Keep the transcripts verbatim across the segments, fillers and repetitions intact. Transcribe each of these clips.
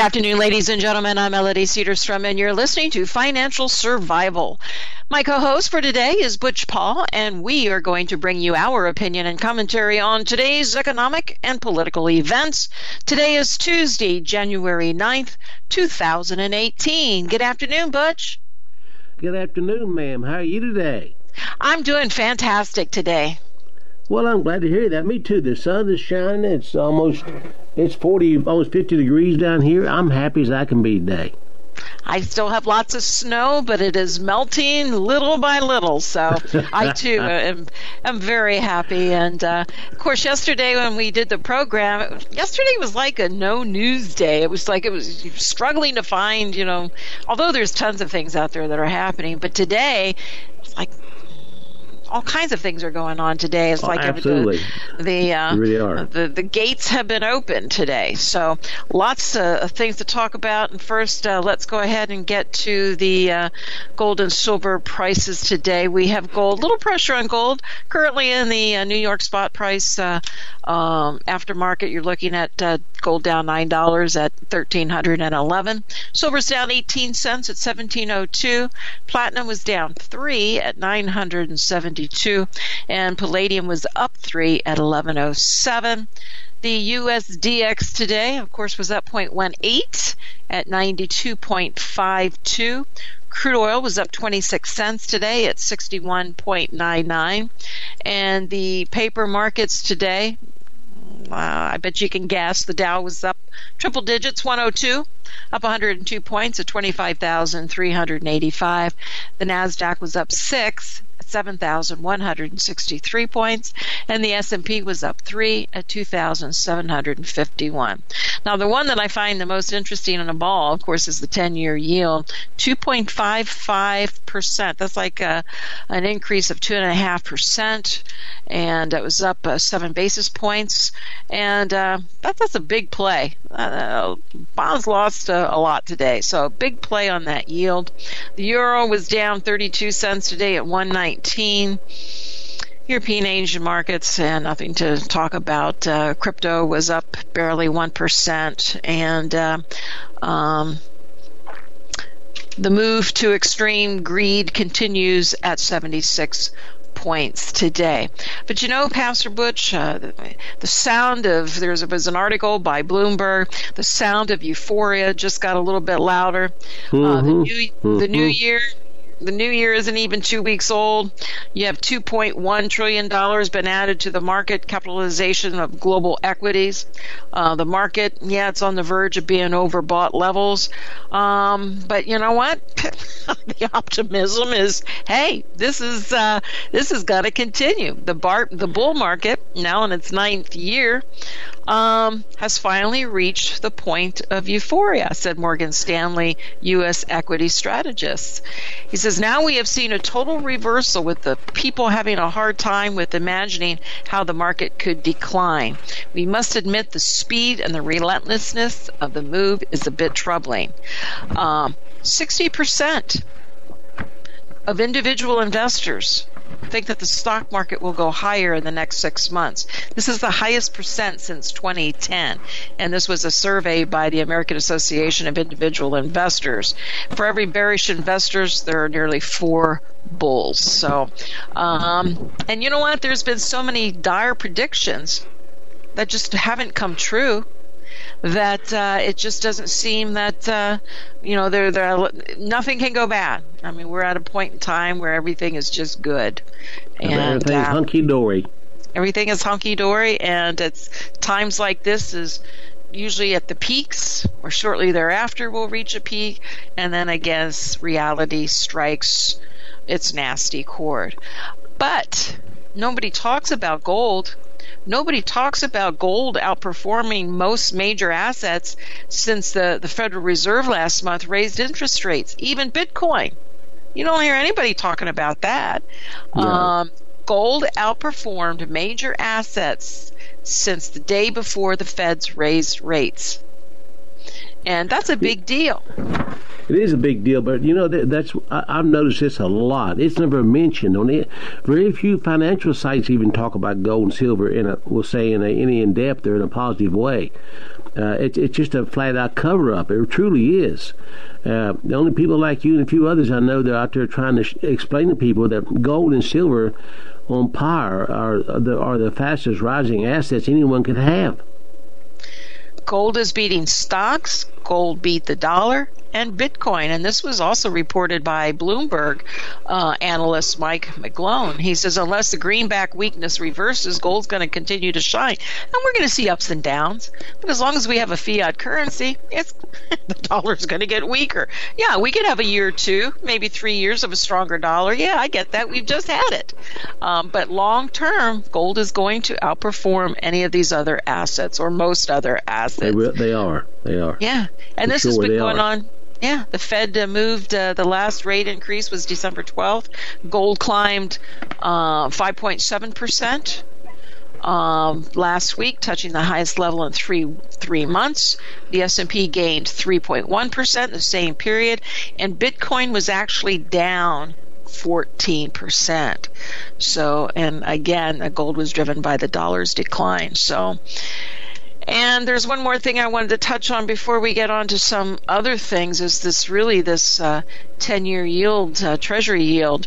afternoon, ladies and gentlemen. I'm Melody Cedarstrom, and you're listening to Financial Survival. My co-host for today is Butch Paul, and we are going to bring you our opinion and commentary on today's economic and political events. Today is Tuesday, January ninth, two thousand eighteen. Good afternoon, Butch. Good afternoon, ma'am. How are you today? I'm doing fantastic today. Well, I'm glad to hear that. Me too. The sun is shining. It's almost, it's forty, almost fifty degrees down here. I'm happy as I can be today. I still have lots of snow, but it is melting little by little. So I, too, am, am very happy. And, uh, of course, yesterday when we did the program, yesterday was like a no-news day. It was like it was struggling to find, you know, although there's tons of things out there that are happening. But today, it's like all kinds of things are going on today. It's oh, like absolutely. the the, uh, really are. the the gates have been opened today. So lots uh, of things to talk about. And first, uh, let's go ahead and get to the uh, gold and silver prices today. We have gold, little pressure on gold. Currently in the uh, New York spot price uh, um, aftermarket, you're looking at uh, gold down nine dollars at thirteen eleven. Silver's down eighteen cents at seventeen oh two. Platinum was down three at nine hundred seventy-two, and palladium was up three at eleven oh seven. The U S D X today, of course, was up zero point one eight at ninety-two point five two. Crude oil was up twenty-six cents today at sixty-one point nine nine. And the paper markets today, Uh, I bet you can guess. The Dow was up triple digits, one oh two, up one hundred two points at twenty-five thousand three hundred eighty-five. The NASDAQ was up six at seven thousand one hundred sixty-three points, and the S and P was up three at two thousand seven hundred fifty-one. Now, the one that I find the most interesting in a ball, of course, is the ten-year yield, two point five five percent. That's like a, an increase of two point five percent, and it was up uh, seven basis points. And uh, that, that's a big play. Uh, bonds lost uh, a lot today, so big play on that yield. The euro was down thirty-two cents today at one nineteen. European Asian markets, and nothing to talk about. Uh, crypto was up barely one percent, and uh, um, the move to extreme greed continues at seventy-six points today. But you know, Pastor Butch, uh, the, the sound of, there was an article by Bloomberg, the sound of euphoria just got a little bit louder. Mm-hmm. Uh, the, new, mm-hmm. the new year, the new year isn't even two weeks old. You have two point one trillion dollars been added to the market capitalization of global equities. Uh, the market, yeah, it's on the verge of being overbought levels. Um, but you know what? The optimism is, hey, this is uh, this has got to continue. The bar, the bull market, now in its ninth year, um, has finally reached the point of euphoria, said Morgan Stanley U S equity strategist. He says, now we have seen a total reversal with the people having a hard time with imagining how the market could decline. We must admit the speed and the relentlessness of the move is a bit troubling. Um, sixty percent of individual investors think that the stock market will go higher in the next six months. This is the highest percent since twenty ten, and this was a survey by the American Association of Individual Investors. For every bearish investors, there are nearly four bulls. So, um, and you know what? There's been so many dire predictions that just haven't come true, that uh, it just doesn't seem that, uh, you know, there, there, nothing can go bad. I mean, we're at a point in time where everything is just good. And everything's uh, hunky-dory. Everything is hunky-dory, and it's times like this is usually at the peaks, or shortly thereafter we'll reach a peak, and then I guess reality strikes its nasty chord. But nobody talks about gold. Nobody talks about gold outperforming most major assets since the, the Federal Reserve last month raised interest rates, even Bitcoin. You don't hear anybody talking about that. No. Um, gold outperformed major assets since the day before the Feds raised rates. And that's a big deal. It is a big deal, but you know that, that's I, I've noticed this a lot. It's never mentioned on it. Very few financial sites even talk about gold and silver in a, we'll say in a, any in depth or in a positive way. Uh, it, it's just a flat out cover up. It truly is. Uh, the only people like you and a few others I know that are out there trying to sh- explain to people that gold and silver on par are the are the fastest rising assets anyone could have. Gold is beating stocks. Gold beat the dollar and Bitcoin. And this was also reported by Bloomberg uh, analyst Mike McGlone. He says, unless the greenback weakness reverses, gold's going to continue to shine. And we're going to see ups and downs. But as long as we have a fiat currency, it's the dollar's going to get weaker. Yeah, we could have a year or two, maybe three years of a stronger dollar. Yeah, I get that. We've just had it. Um, but long term, gold is going to outperform any of these other assets or most other assets. They, will, they are. They are. Yeah. And For this sure has been going are. on. Yeah, the Fed uh, moved, uh, the last rate increase was December twelfth. Gold climbed uh, five point seven percent um, last week, touching the highest level in three three months. The S and P gained three point one percent in the same period, and Bitcoin was actually down fourteen percent. So, and again, the gold was driven by the dollar's decline. So, and there's one more thing I wanted to touch on before we get on to some other things, is this really this uh, ten-year yield, uh, treasury yield.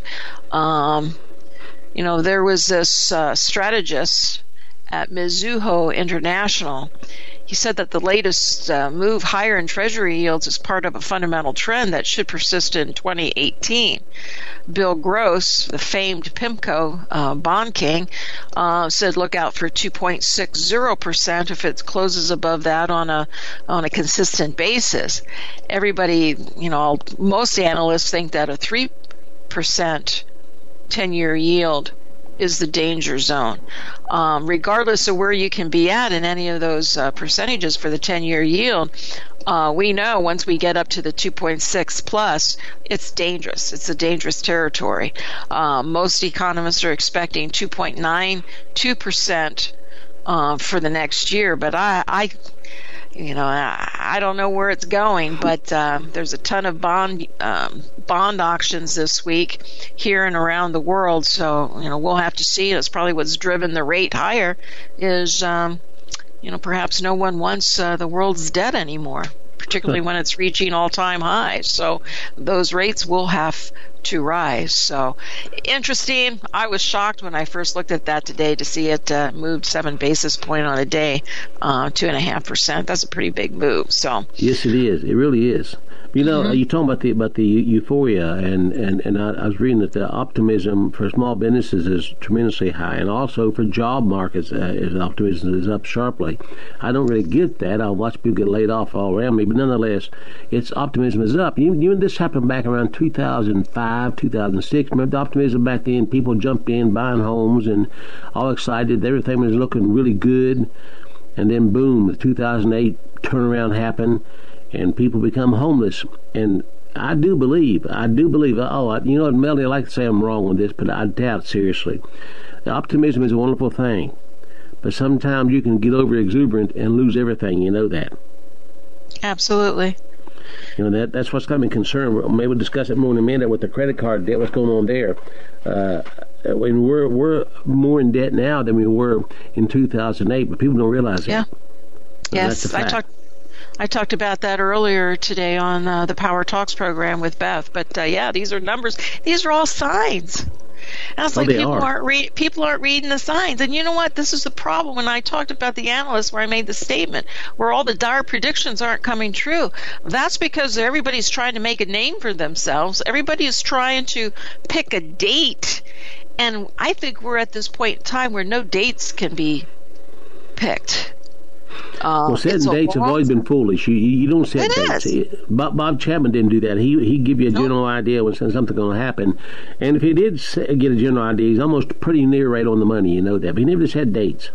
Um, you know, there was this uh, strategist at Mizuho International. He said that the latest uh, move higher in treasury yields is part of a fundamental trend that should persist in twenty eighteen. Bill Gross, the famed PIMCO uh, bond king, uh, said look out for two point six zero percent if it closes above that on a on a consistent basis. Everybody, you know, most analysts think that a three percent ten-year yield is the danger zone. Um, regardless of where you can be at in any of those uh, percentages for the ten-year yield, uh, we know once we get up to the two point six plus, it's dangerous. It's a dangerous territory. Uh, most economists are expecting two point nine two percent uh, for the next year, but I, I you know, I, I don't know where it's going, but uh, there's a ton of bond um, bond auctions this week here and around the world. So, you know, we'll have to see. That's probably what's driven the rate higher is, um, you know, perhaps no one wants uh, the world's debt anymore, particularly when it's reaching all-time highs. So those rates will have to rise. So interesting. I was shocked when I first looked at that today to see it uh, moved seven basis point on a day, uh, two and a half percent. That's a pretty big move. So yes, it is. It really is. You know, mm-hmm. you're talking about the about the euphoria, and and and I, I was reading that the optimism for small businesses is tremendously high, and also for job markets, uh, is optimism is up sharply. I don't really get that. I watch people get laid off all around me, but nonetheless, its optimism is up. Even, even this happened back around two thousand five, two thousand six. Remember the optimism back then? People jumped in, buying homes, and all excited. Everything was looking really good, and then boom, the two thousand eight turnaround happened. And people become homeless. And I do believe, I do believe, oh, I, you know what, Melody, I like to say I'm wrong on this, but I doubt seriously. Optimism is a wonderful thing. But sometimes you can get over exuberant and lose everything. You know that. Absolutely. You know, that that's what's got me concerned. Maybe we'll discuss it more in a minute with the credit card debt, what's going on there. Uh, when we're, we're more in debt now than we were in two thousand eight, but people don't realize that. Yeah. So yes, I talked. I talked about that earlier today on uh, the Power Talks program with Beth. But uh, yeah, these are numbers. These are all signs. And I was oh, like, people are. aren't re- people aren't reading the signs. And you know what? This is the problem. When I talked about the analysts, where I made the statement, where all the dire predictions aren't coming true. That's because everybody's trying to make a name for themselves. Everybody is trying to pick a date. And I think we're at this point in time where no dates can be picked. Uh, well, setting dates have always been foolish. You, you don't set it dates. Is. Bob, Bob Chapman didn't do that. He he'd give you a general nope. idea when something's going to happen. And if he did get a general idea, he's almost pretty near right on the money. You know that. But he never set dates.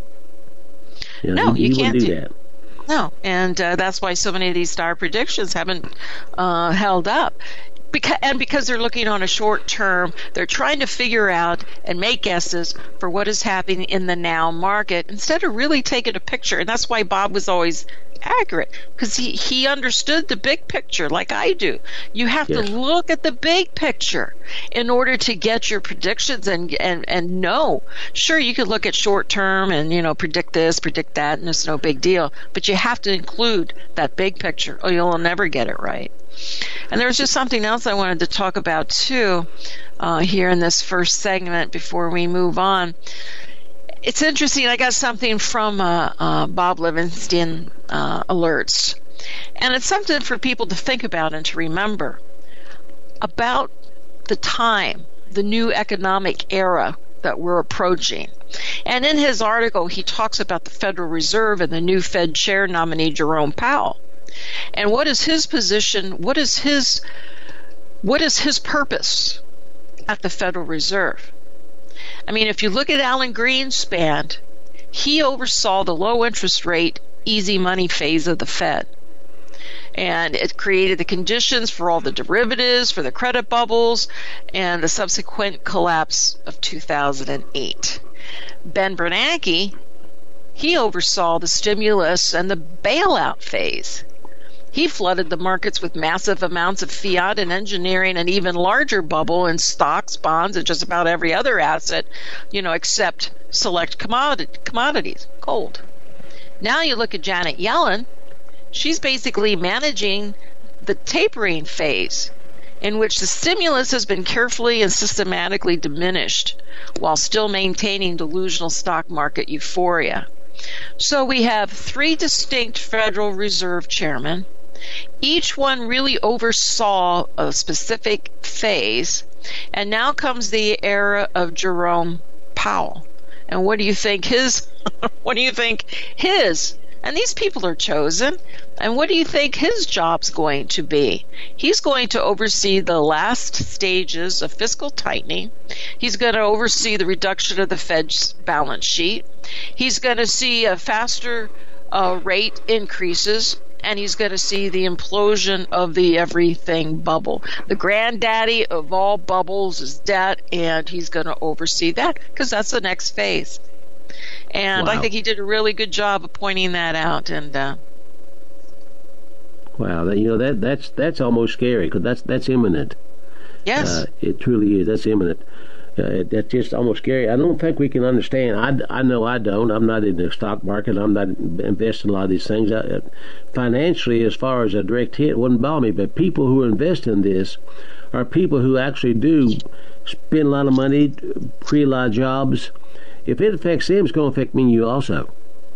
You know, no, he, you he can't do, do that. No, and uh, that's why so many of these star predictions haven't uh, held up. Because, and because they're looking on a short term, they're trying to figure out and make guesses for what is happening in the now market instead of really taking a picture. And that's why Bob was always accurate, because he, he understood the big picture like I do. You have yes. to look at the big picture in order to get your predictions and, and, and know. Sure, you could look at short term and, you know, predict this, predict that, and it's no big deal. But you have to include that big picture or you'll never get it right. And there was just something else I wanted to talk about, too, uh, here in this first segment before we move on. It's interesting. I got something from uh, uh, Bob Livingston uh, Alerts, and it's something for people to think about and to remember about the time, the new economic era that we're approaching. And in his article, he talks about the Federal Reserve and the new Fed chair nominee, Jerome Powell. And what is his position? What is his what is his purpose at the Federal Reserve? I mean, if you look at Alan Greenspan, he oversaw the low interest rate, easy money phase of the Fed. And it created the conditions for all the derivatives, for the credit bubbles, and the subsequent collapse of two thousand eight. Ben Bernanke, he oversaw the stimulus and the bailout phase. He flooded the markets with massive amounts of fiat and engineering an even larger bubble in stocks, bonds, and just about every other asset, you know, except select commodity, commodities, gold. Now you look at Janet Yellen, she's basically managing the tapering phase in which the stimulus has been carefully and systematically diminished while still maintaining delusional stock market euphoria. So we have three distinct Federal Reserve chairmen. Each one really oversaw a specific phase, and now comes the era of Jerome Powell. And what do you think his what do you think his and these people are chosen, and what do you think his job's going to be? He's going to oversee the last stages of fiscal tightening. He's going to oversee the reduction of the Fed's balance sheet. He's going to see a faster uh, rate increases, and he's going to see the implosion of the everything bubble. The granddaddy of all bubbles is debt, and he's going to oversee that because that's the next phase. And wow. I think he did a really good job of pointing that out. And uh, wow, that, you know that that's that's almost scary because that's that's imminent. Yes, uh, it truly is. That's imminent. Uh, that's just almost scary. I don't think we can understand. I, I know I don't. I'm not in the stock market. I'm not investing in a lot of these things. I, financially, as far as a direct hit, wouldn't bother me. But people who invest in this are people who actually do spend a lot of money, create a lot of jobs. If it affects them, it's going to affect me and you also.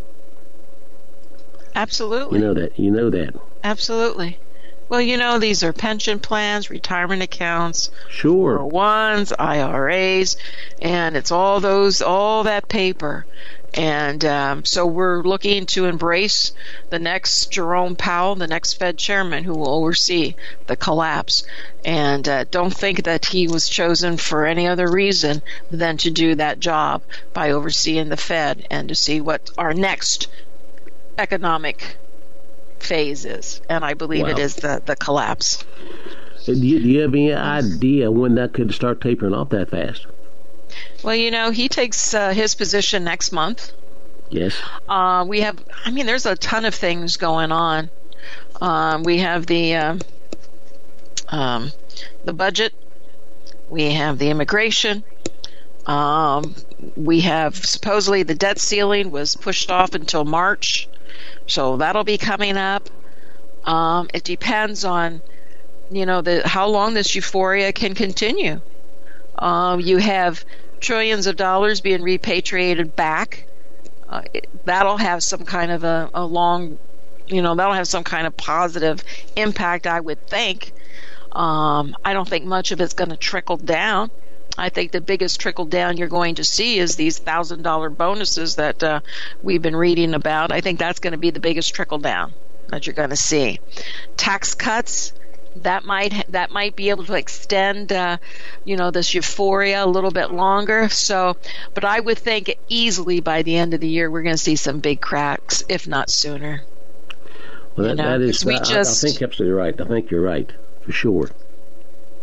Absolutely. You know that. You know that. Absolutely. Well, you know, these are pension plans, retirement accounts, sure, four oh ones, I R As, and it's all those, all that paper. And um, so we're looking to embrace the next Jerome Powell, the next Fed chairman who will oversee the collapse. And uh, don't think that he was chosen for any other reason than to do that job by overseeing the Fed and to see what our next economic phase is. And I believe wow. it is the, the collapse. Do you, do you have any idea when that could start tapering off that fast? Well, you know, he takes uh, his position next month. Yes. Uh, we have, I mean, there's a ton of things going on. Um, we have the uh, um, the budget. We have the immigration. Um, we have supposedly the debt ceiling was pushed off until March. So that'll be coming up. Um, it depends on, you know, the how long this euphoria can continue. Um, you have trillions of dollars being repatriated back. Uh, it, that'll have some kind of a, a long, you know, that'll have some kind of positive impact, I would think. Um, I don't think much of it's going to trickle down. I think the biggest trickle down you're going to see is these one thousand dollars bonuses that uh, we've been reading about. I think that's going to be the biggest trickle down that you're going to see. Tax cuts, that might that might be able to extend, uh, you know, this euphoria a little bit longer. So, but I would think easily by the end of the year we're going to see some big cracks, if not sooner. Well, that, you know, that is. I, just, I think you're absolutely right. I think you're right for sure.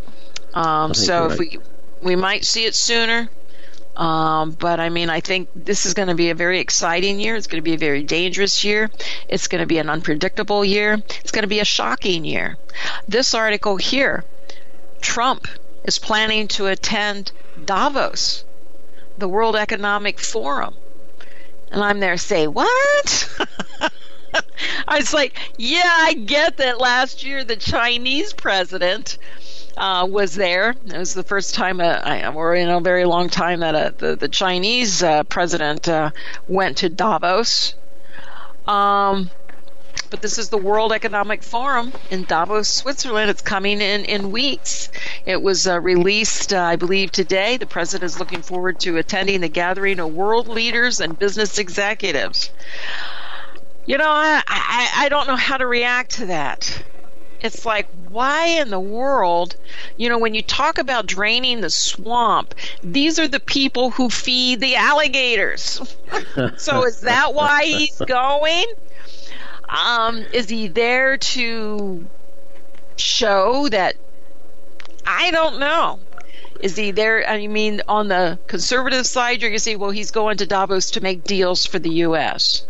Um, so if right. we we might see it sooner. Um, but I mean, I think this is going to be a very exciting year. It's going to be a very dangerous year. It's going to be an unpredictable year. It's going to be a shocking year. This article here, Trump is planning to attend Davos, the World Economic Forum. And I'm there say, what? I was like, yeah, I get that last year the Chinese president Uh, was there. It was the first time, uh, I, or in a very long time, that uh, the, the Chinese uh, president uh, went to Davos. Um, but this is the World Economic Forum in Davos, Switzerland. It's coming in, in weeks. It was uh, released, uh, I believe, today. The president is looking forward to attending the gathering of world leaders and business executives. You know, I, I, I don't know how to react to that. It's like, why in the world, you know, when you talk about draining the swamp, these are the people who feed the alligators. So is that why he's going? Um, is he there to show that? I don't know. Is he there? I mean, on the conservative side, you're going to say, well, he's going to Davos to make deals for the U S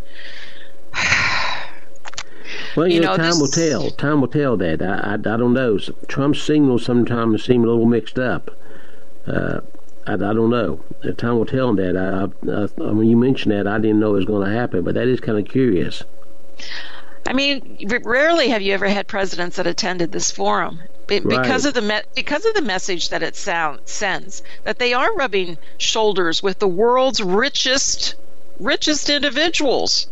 Well, you, you know, know, time this... will tell. Time will tell that. I, I, I don't know. Trump's signals sometimes seem a little mixed up. Uh, I, I don't know. Time will tell on that. I, I, I, when you mentioned that, I didn't know it was going to happen, but that is kind of curious. I mean, rarely have you ever had presidents that attended this forum because right. of the me- because of the message that it sound, sends, that they are rubbing shoulders with the world's richest richest individuals.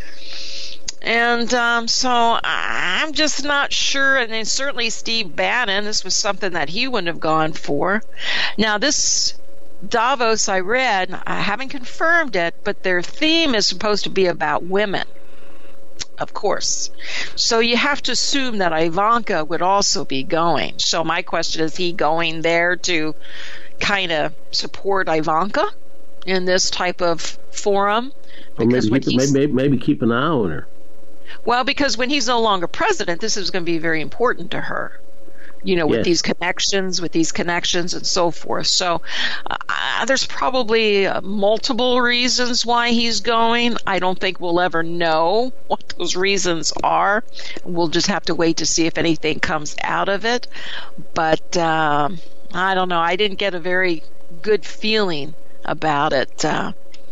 And um, so I'm just not sure. And then certainly Steve Bannon, this was something that he wouldn't have gone for. Now, this Davos I read, I haven't confirmed it, but their theme is supposed to be about women, of course. So you have to assume that Ivanka would also be going. So my question is, he going there to kind of support Ivanka in this type of forum? Or maybe, keep, maybe, maybe keep an eye on her. Well, because when he's no longer president, this is going to be very important to her, you know, with yes. these connections, with these connections and so forth. So uh, there's probably uh, multiple reasons why he's going. I don't think we'll ever know what those reasons are. We'll just have to wait to see if anything comes out of it. But um, I don't know. I didn't get a very good feeling about it, uh,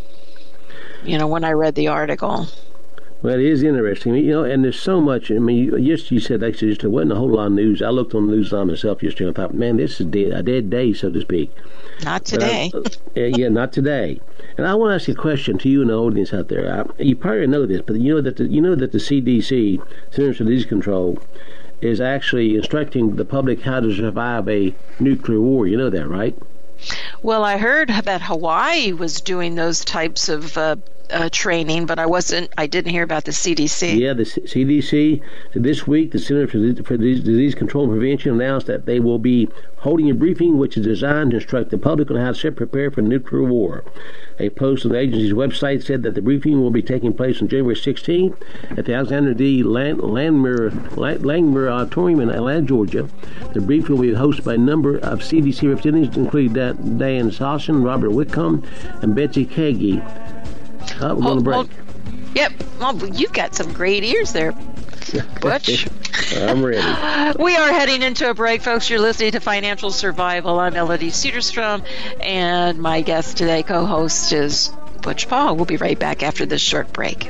you know, when I read the article. Well, it is interesting, you know, and there's so much. I mean, just you said actually, just there wasn't a whole lot of news. I looked on the news on myself yesterday and I thought, man, this is dead, a dead day, so to speak. Not today. I, uh, yeah, not today. And I want to ask you a question to you and the audience out there. I, you probably know this, but you know that the, you know that the C D C, Centers for Disease Control, is actually instructing the public how to survive a nuclear war. You know that, right? Well, I heard that Hawaii was doing those types of uh, uh, training, but I wasn't. I didn't hear about the C D C. Yeah, the C D C. This week, the Center for Disease Control and Prevention announced that they will be holding a briefing which is designed to instruct the public on how to prepare for nuclear war. A post on the agency's website said that the briefing will be taking place on January sixteenth at the Alexander D. Langmuir, Langmuir Auditorium in Atlanta, Georgia. The briefing will be hosted by a number of C D C representatives, including Diane Sossin, Robert Whitcomb, and Betsy Kagi. Uh, we're going to break. Hold. Yep. Well, you've got some great ears there, Butch. I'm ready. We are heading into a break, folks. You're listening to Financial Survival. I'm Melody Cedarstrom, and my guest today, co-host, is Butch Paul. We'll be right back after this short break.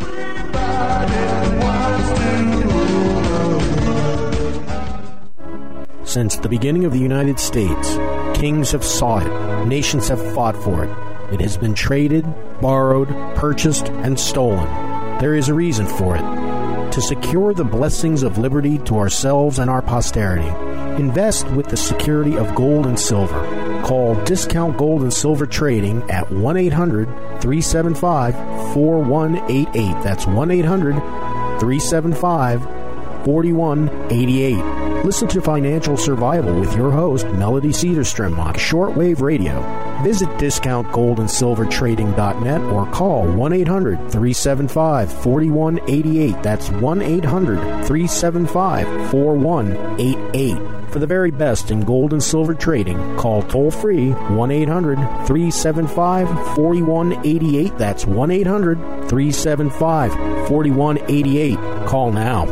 Since the beginning of the United States, kings have sought it, nations have fought for it. It has been traded, borrowed, purchased, and stolen. There is a reason for it. To secure the blessings of liberty to ourselves and our posterity, invest with the security of gold and silver. Call Discount Gold and Silver Trading at one eight hundred three seven five four one eight eight. That's one eight hundred three seven five four one eight eight. Listen to Financial Survival with your host, Melody Cedarstrom, on shortwave radio. Visit discount gold and silver trading dot net or call one eight hundred three seven five four one eight eight. That's one eight hundred three seven five four one eight eight. For the very best in gold and silver trading, call toll-free one eight hundred three seven five four one eight eight. That's one eight hundred three seven five four one eight eight. Call now.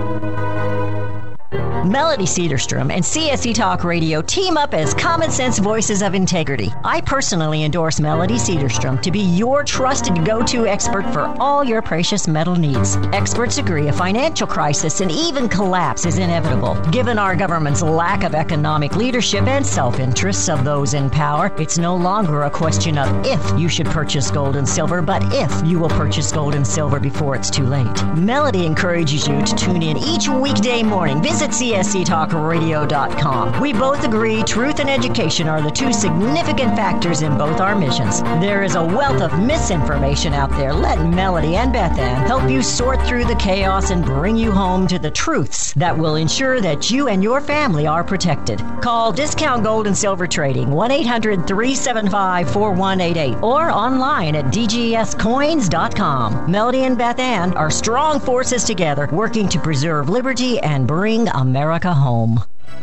Melody Cedarstrom and C S E Talk Radio team up as common sense voices of integrity. I personally endorse Melody Cedarstrom to be your trusted go-to expert for all your precious metal needs. Experts agree a financial crisis and even collapse is inevitable. Given our government's lack of economic leadership and self-interests of those in power, it's no longer a question of if you should purchase gold and silver, but if you will purchase gold and silver before it's too late. Melody encourages you to tune in each weekday morning. Visit C S E Talk Radio dot com. We both agree truth and education are the two significant factors in both our missions. There is a wealth of misinformation out there. Let Melody and Beth Ann help you sort through the chaos and bring you home to the truths that will ensure that you and your family are protected. Call Discount Gold and Silver Trading one eight hundred three seven five four one eight eight or online at d g s coins dot com. Melody and Beth Ann are strong forces together working to preserve liberty and bring America home.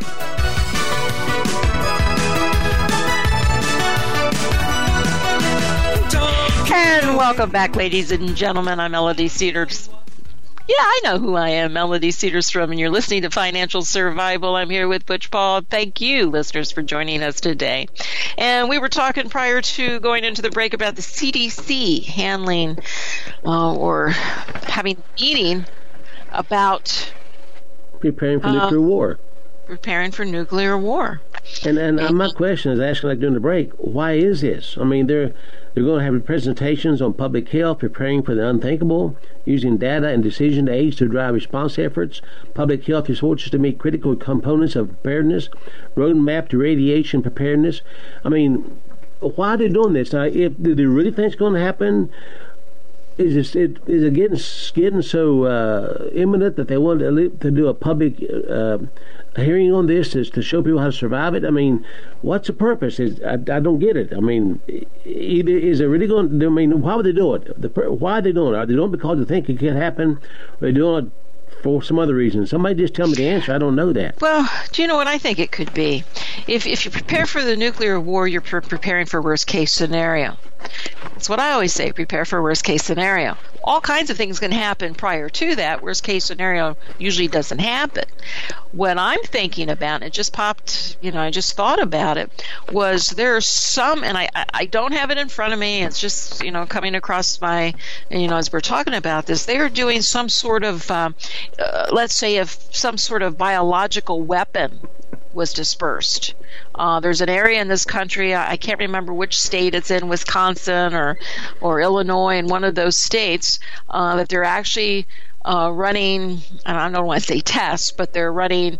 And welcome back, ladies and gentlemen. I'm Melody Cedars. Yeah, I know who I am, Melody Cedarstrom, and you're listening to Financial Survival. I'm here with Butch Paul. Thank you, listeners, for joining us today. And we were talking prior to going into the break about the C D C handling uh, or having a meeting about preparing for uh, nuclear war. Preparing for nuclear war. And and uh, my question is asking, like during the break, why is this? I mean, they're they're going to have presentations on public health, preparing for the unthinkable, using data and decision aids to drive response efforts, public health resources to meet critical components of preparedness, roadmap to radiation preparedness. I mean, why are they doing this? Now, if do they really think it's going to happen? Is this, it is it getting getting so uh, imminent that they want to, to do a public uh, hearing on this is to show people how to survive it? I mean, what's the purpose? Is I, I don't get it. I mean, either, is it really going to? I mean, why would they do it? The, why are they doing it? Are they doing it because they think it can happen? Or are they doing it for some other reason? Somebody just tell me the answer. I don't know that. Well, do you know what I think it could be? If if you prepare for the nuclear war, you're pre- preparing for worst case scenario. That's what I always say, prepare for worst case scenario. All kinds of things can happen prior to that. Worst case scenario usually doesn't happen. What I'm thinking about, and it just popped, you know, I just thought about it, was there's some, and I, I don't have it in front of me, it's just, you know, coming across my, you know, as we're talking about this, they're doing some sort of, uh, uh, let's say if some sort of biological weapon was dispersed. Uh, there's an area in this country, I, I can't remember which state it's in, Wisconsin or or Illinois, in one of those states, uh, that they're actually uh, running, I don't want to say tests, but they're running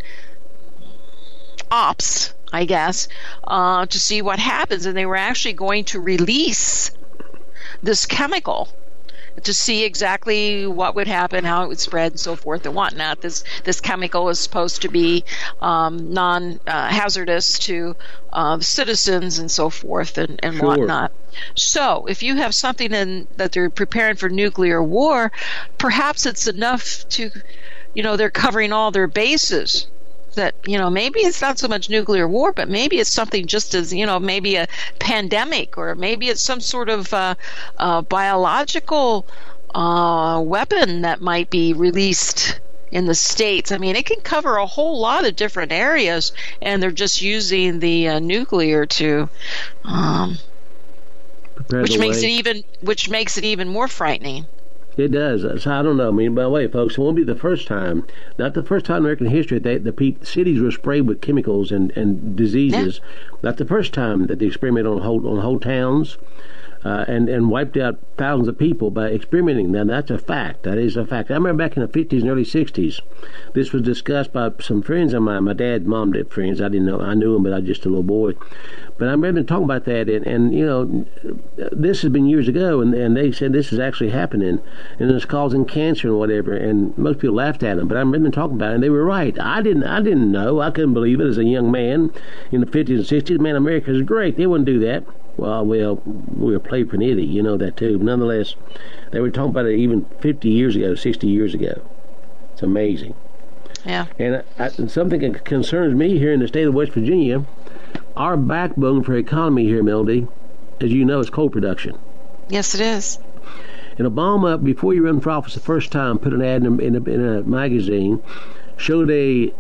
ops, I guess, uh, to see what happens. And they were actually going to release this chemical to see exactly what would happen, how it would spread, and so forth and whatnot. This this chemical is supposed to be um, non-hazardous uh, to uh, citizens and so forth and, and sure. whatnot. So if you have something in, that they're preparing for nuclear war, perhaps it's enough to, you know, they're covering all their bases. That, you know, maybe it's not so much nuclear war, but maybe it's something just as, you know, maybe a pandemic, or maybe it's some sort of uh, uh, biological uh, weapon that might be released in the States. I mean, it can cover a whole lot of different areas, and they're just using the uh, nuclear to, um, which makes it even, which makes it even more frightening. It does. So I don't know. I mean, by the way, folks, it won't be the first time, not the first time in American history that the pe- cities were sprayed with chemicals and, and diseases. Yeah. Not the first time that they experiment on whole on whole towns. uh, and and wiped out thousands of people by experimenting. Now that's a fact. That is a fact. I remember back in the fifties and early sixties, this was discussed by some friends of mine. My dad's mom did friends. I didn't know. I knew them, but I was just a little boy. But I remember them talking about that, and, and you know, this has been years ago, and, and they said this is actually happening, and it's causing cancer and whatever. And most people laughed at them, but I remember them talking about it, and they were right. I didn't. I didn't know. I couldn't believe it as a young man in the fifties and sixties. Man, America is great. They wouldn't do that. Well, well, we were played for an idiot, you know that too. But nonetheless, they were talking about it even fifty years ago, sixty years ago. It's amazing. Yeah. And, I, and something that concerns me here in the state of West Virginia, our backbone for economy here, Melody, as you know, is coal production. Yes, it is. And Obama, before he ran for office the first time, put an ad in a, in a, in a magazine, showed a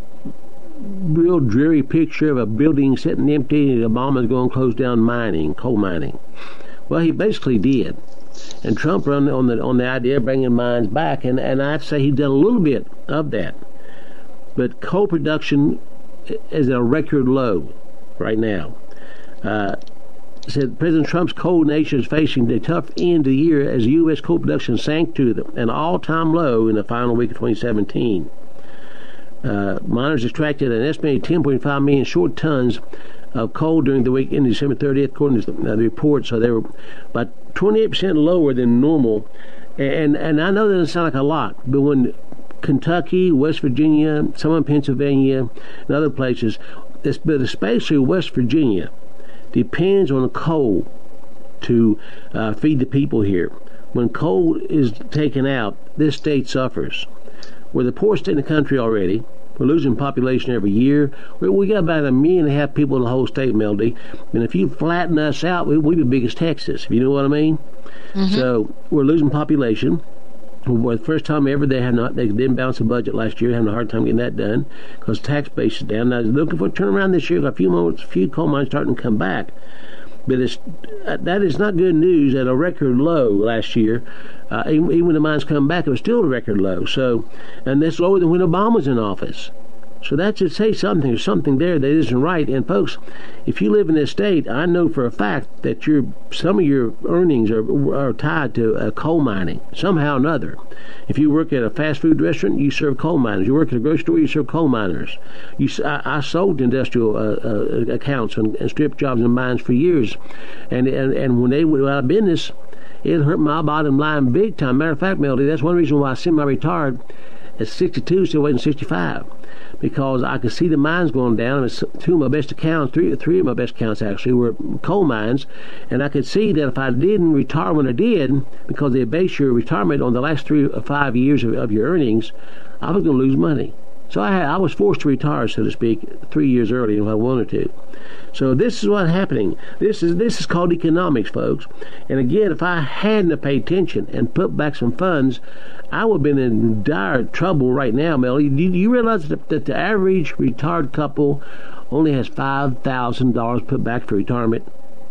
real dreary picture of a building sitting empty, and Obama's going to close down mining, coal mining. Well, he basically did. And Trump run on the on the idea of bringing mines back, and, and I'd say he's done a little bit of that. But coal production is at a record low right now. Uh, said President Trump's coal nation is facing a tough end of the year as U S coal production sank to an all-time low in the final week of twenty seventeen. Uh, miners extracted an estimated ten point five million short tons of coal during the week ending December thirtieth, according to the, uh, the report. So they were about twenty-eight percent lower than normal. And and I know that doesn't sound like a lot, but when Kentucky, West Virginia, some in Pennsylvania, and other places, this, but especially West Virginia, depends on coal to uh, feed the people here. When coal is taken out, this state suffers. We're the poorest state in the country already. We're losing population every year. We, we got about a million and a half people in the whole state, Melody. And if you flatten us out, we, we'd be big as Texas, if you know what I mean. Mm-hmm. So we're losing population. For the first time ever, they have not. They didn't balance the budget last year, having a hard time getting that done because tax base is down. Now, looking for a turnaround this year. A few moments, a few coal mines starting to come back, but it's uh, that is not good news. At a record low last year, uh, even, even when the mines come back, it was still a record low. So, and that's lower than when Obama was in office. So that should say something. There's something there that isn't right. And folks, if you live in this state, I know for a fact that your some of your earnings are are tied to uh, coal mining somehow or another. If you work at a fast food restaurant, you serve coal miners. You work at a grocery store, you serve coal miners. You, I, I sold industrial uh, uh, accounts and, and strip jobs in mines for years, and and and when they went out of business, it hurt my bottom line big time. Matter of fact, Melody, that's one reason why I semi-retired at sixty-two, still waiting sixty-five. Because I could see the mines going down. And two of my best accounts, three, three of my best accounts actually, were coal mines. And I could see that if I didn't retire when I did, because they base your retirement on the last three or five years of, of your earnings, I was going to lose money. So I, had, I was forced to retire, so to speak, three years earlier than I wanted to. So this is what's happening. This is this is called economics, folks. And again, if I hadn't paid attention and put back some funds, I would have been in dire trouble right now, Melly. Do you realize that, that the average retired couple only has five thousand dollars put back for retirement?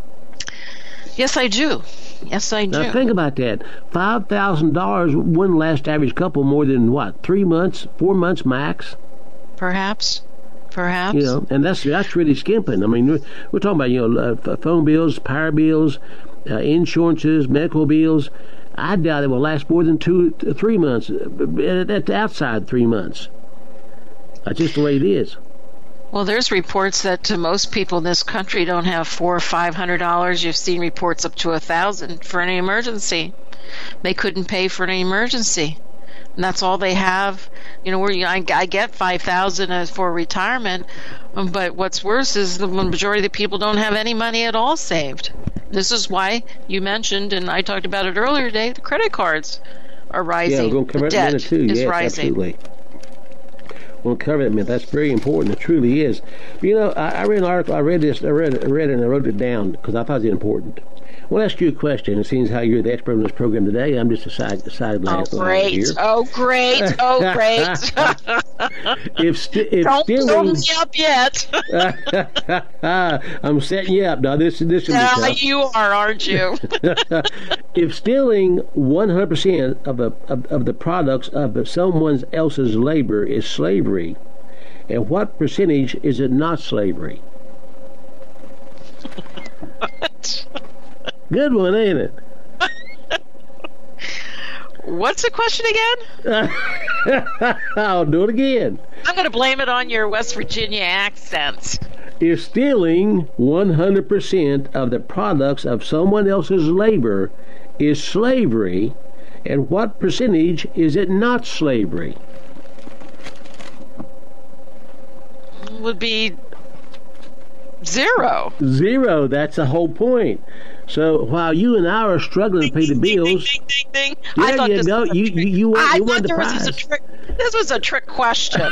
Yes, I do. Yes, I do. Now, think about that. five thousand dollars wouldn't last average couple more than, what, three months, four months max? Perhaps. Perhaps. You know, and that's that's really skimping. I mean, we're, we're talking about, you know, uh, phone bills, power bills, uh, insurances, medical bills. I doubt it will last more than two, three months. At the outside, three months. That's just the way it is. Well, there's reports that uh, most people in this country don't have four or five hundred dollars. You've seen reports up to a thousand for any emergency. They couldn't pay for an emergency, and that's all they have. You know, where I, I get five thousand as for retirement, um, but what's worse is the majority of the people don't have any money at all saved. This is why you mentioned, and I talked about it earlier today, the credit cards are rising. Yeah, we're going to cover the that in a debt minute too. is Yes, rising. absolutely. We'll cover that in a minute. That's very important. It truly is. But, you know, I, I read an article. I read this. I read, I read it, and I wrote it down because I thought it was important. I want to ask you a question. It seems how you're the expert on this program today. I'm just a side side Oh, great. here. Oh, great. Oh, great. if sti- if Don't stealing, blow me up yet. I'm setting you up now. This this will be Yeah, tough. you are, aren't you? If stealing one hundred percent of, a, of of the products of someone else's labor is slavery, and what percentage is it not slavery? What? Good one, ain't it? What's the question again? I'll do it again. I'm going to blame it on your West Virginia accent. Is stealing one hundred percent of the products of someone else's labor is slavery, and what percentage is it not slavery? Would be zero. Zero, that's the whole point. So while you and I are struggling to pay the bills, ding, ding, ding, ding. there I thought you this go. was a You, trick. you, you, won, I you won thought the there prize. was a trick. This was a trick question.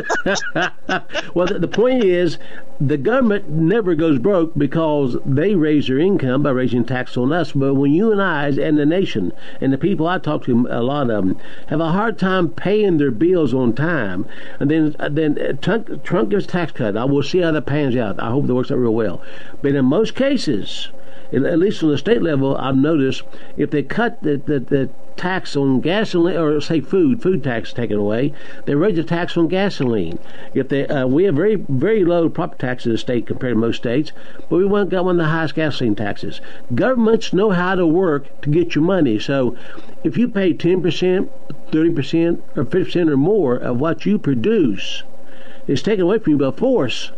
Well, the, the point is, the government never goes broke because they raise their income by raising tax on us. But when you and I, and the nation, and the people I talk to, a lot of them, have a hard time paying their bills on time, and then then Trump, Trump gives a tax cut. I will see how that pans out. I hope that works out real well. But in most cases, at least on the state level, I've noticed if they cut the, the, the tax on gasoline, or say food, food tax taken away, they raise the tax on gasoline. If they, uh, we have very, very low property taxes in the state compared to most states, but we got one of the highest gasoline taxes. Governments know how to work to get your money. So if you pay ten percent, thirty percent, or fifty percent or more of what you produce, it's taken away from you by force.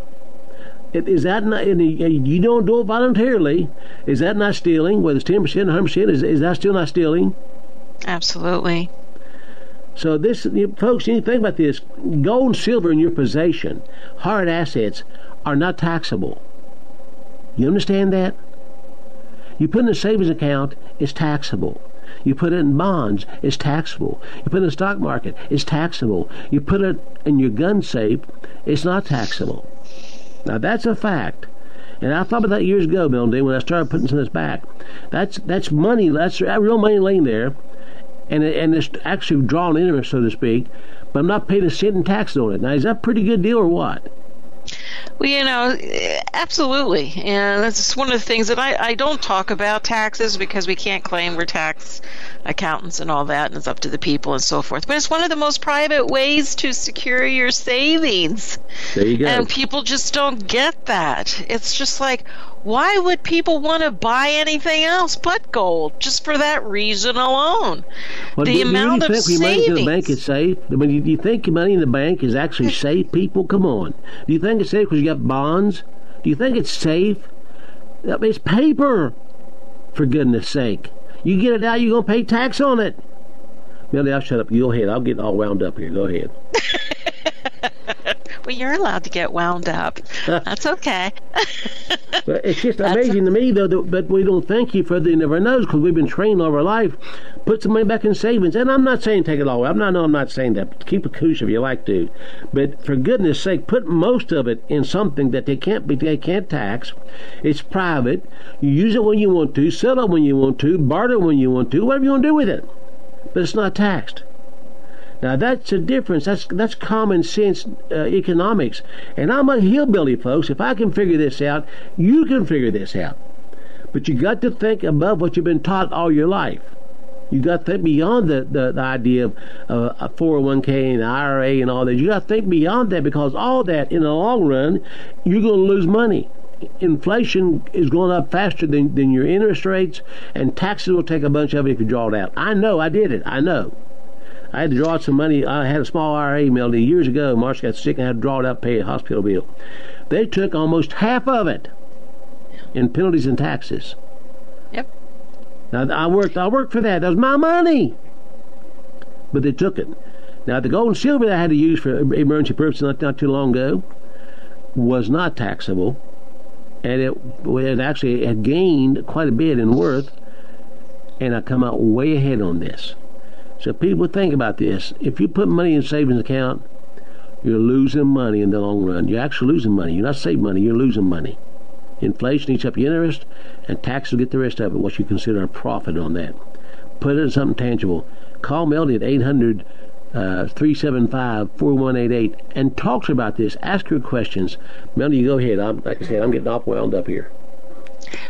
Is that not, you don't do it voluntarily, is that not stealing? Whether it's ten percent, one hundred percent, is, is that still not stealing? Absolutely. So this, you, folks, you need to think about this. Gold and silver in your possession, hard assets, are not taxable. You understand that? You put it in a savings account, it's taxable. You put it in bonds, it's taxable. You put it in the stock market, it's taxable. You put it in your gun safe, it's not taxable. Now that's a fact, and I thought about that years ago, Melody, when I started putting some of this back. That's that's money. That's real money laying there, and it, and it's actually drawn interest, so to speak. But I'm not paying a cent in tax on it. Now, is that a pretty good deal or what? Well, you know, absolutely. And that's one of the things that I, I don't talk about taxes because we can't claim we're tax accountants and all that, and it's up to the people and so forth. But it's one of the most private ways to secure your savings. There you go. And people just don't get that. It's just like, why would people want to buy anything else but gold just for that reason alone? Well, the do, amount do you of think money in the bank savings. is safe? I mean, do you think your money in the bank is actually safe, people? Come on. Do you think it's safe because you got bonds? Do you think it's safe? I mean, it's paper, for goodness sake. You get it out, you're going to pay tax on it. Melody, I'll shut up. You go ahead. I'll get all wound up here. Go ahead. Well, you're allowed to get wound up. That's okay. But it's just amazing to me, though, that, that we don't thank you for the never knows, because we've been trained all our life. Put some money back in savings. And I'm not saying take it all away. I'm not, no, I'm not saying that. Keep a couche if you like to. But for goodness sake, put most of it in something that they can't be, they can't tax. It's private. You use it when you want to, sell it when you want to, barter when you want to, whatever you want to do with it. But it's not taxed. Now that's a difference. That's that's common sense uh, economics. And I'm a hillbilly, folks. If I can figure this out, you can figure this out. But you got to think above what you've been taught all your life. You got to think beyond the, the, the idea of uh, a four oh one k and an I R A and all that. You got to think beyond that, because all that, in the long run, you're going to lose money. Inflation is going up faster than, than your interest rates, and taxes will take a bunch of it if you draw it out. I know. I did it. I know. I had to draw out some money. I had a small I R A, Melody, years ago. Marcia got sick and I had to draw it out to pay a hospital bill. They took almost half of it in penalties and taxes. Yep. Now, I worked I worked for that. That was my money. But they took it. Now, the gold and silver that I had to use for emergency purposes not, not too long ago was not taxable. And it, it actually had gained quite a bit in worth. And I come out way ahead on this. So people think about this. If you put money in a savings account, you're losing money in the long run. You're actually losing money. You're not saving money. You're losing money. Inflation eats up your interest, and taxes will get the rest of it, what you consider a profit on that. Put it in something tangible. Call Melody at eight hundred, three seven five, four one eight eight and talk to her about this. Ask her questions. Melody, you go ahead. I'm, like I said, I'm getting off wound up here.